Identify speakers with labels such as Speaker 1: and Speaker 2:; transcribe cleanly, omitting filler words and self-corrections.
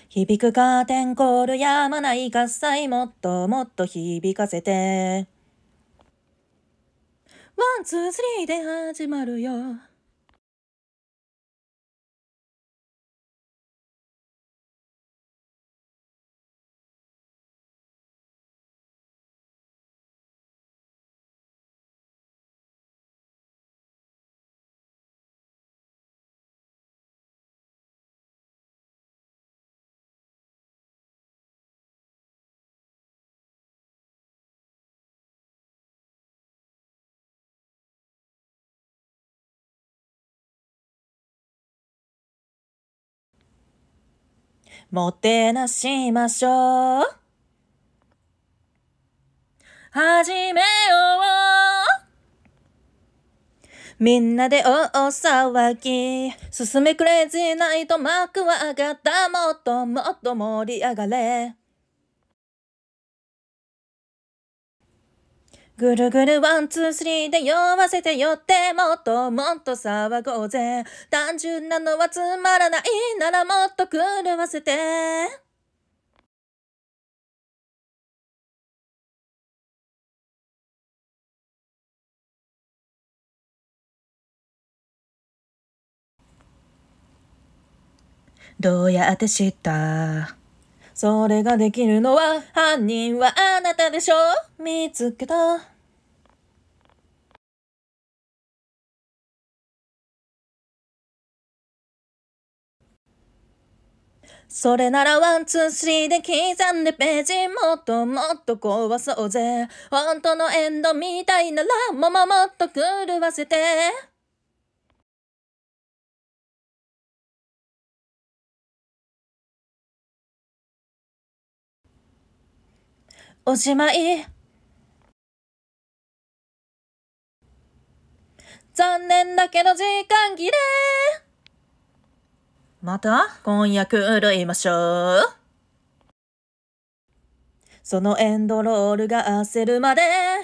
Speaker 1: 響くカーテンコールやまない喝采もっともっと響かせて。ワン、ツー、スリーで始まるよ。もてなしましょう。始めよう。みんなで大騒ぎ。進めクレイジーナイト幕は上がった。もっともっと盛り上がれ。ぐるぐるワンツースリーで酔わせて酔ってもっともっと騒ごうぜ。単純なのはつまらないならもっと狂わせて。どうやって知った？それができるのは犯人はあなたでしょ。見つけた。それならワンツースリーで刻んでページもっともっと壊そうぜ。本当のエンドみたいならもっと狂わせて。おしまい。残念だけど時間切れ。また婚約売いましょう。そのエンドロールが焦るまで